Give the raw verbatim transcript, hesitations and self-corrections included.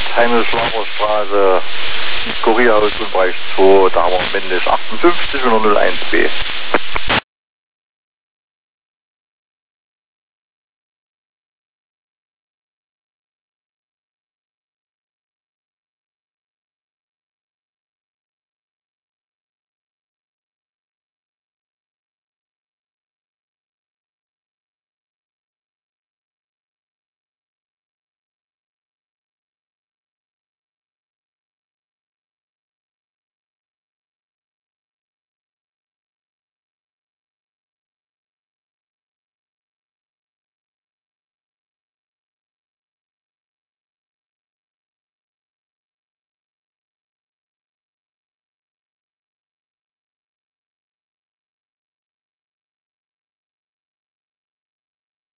Heinrich-Laber-Straße, Kuriaus und Bereich zwei, da haben wir männlich achtundfünfzig und null eins B.